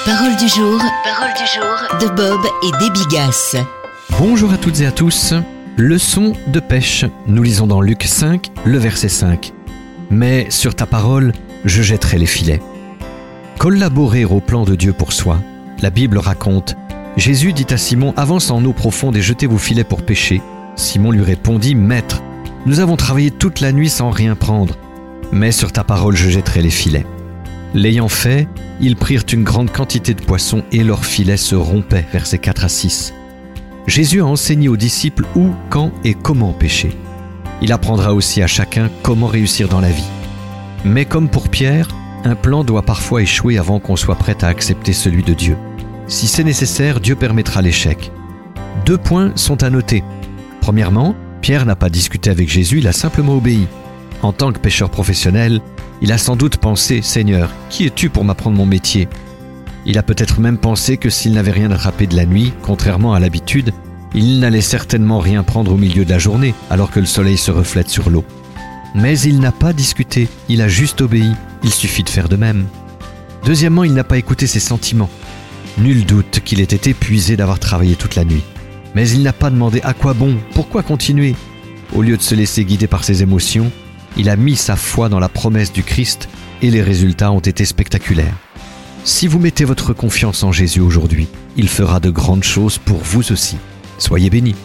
Parole du jour de Bob et Déby Gass. Bonjour à toutes et à tous. Leçon de pêche. Nous lisons dans Luc 5, le verset 5. Mais sur ta parole, je jetterai les filets. Collaborer au plan de Dieu pour soi. La Bible raconte: Jésus dit à Simon: avance en eau profonde et jetez vos filets pour pêcher. Simon lui répondit: Maître, nous avons travaillé toute la nuit sans rien prendre, mais sur ta parole je jetterai les filets. L'ayant fait, ils prirent une grande quantité de poissons et leurs filets se rompaient. Versets 4 à 6. Jésus a enseigné aux disciples où, quand et comment pêcher. Il apprendra aussi à chacun comment réussir dans la vie. Mais comme pour Pierre, un plan doit parfois échouer avant qu'on soit prêt à accepter celui de Dieu. Si c'est nécessaire, Dieu permettra l'échec. 2 points sont à noter. Premièrement, Pierre n'a pas discuté avec Jésus, il a simplement obéi. En tant que pêcheur professionnel, il a sans doute pensé: Seigneur, qui es-tu pour m'apprendre mon métier ? Il a peut-être même pensé que s'il n'avait rien attrapé de la nuit, contrairement à l'habitude, il n'allait certainement rien prendre au milieu de la journée, alors que le soleil se reflète sur l'eau. Mais il n'a pas discuté, il a juste obéi. Il suffit de faire de même. Deuxièmement, il n'a pas écouté ses sentiments. Nul doute qu'il était épuisé d'avoir travaillé toute la nuit. Mais il n'a pas demandé à quoi bon, pourquoi continuer. Au lieu de se laisser guider par ses émotions, il a mis sa foi dans la promesse du Christ et les résultats ont été spectaculaires. Si vous mettez votre confiance en Jésus aujourd'hui, il fera de grandes choses pour vous aussi. Soyez bénis.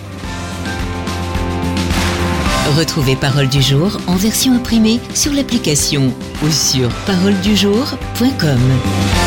Retrouvez Parole du jour en version imprimée sur l'application ou sur paroledujour.com.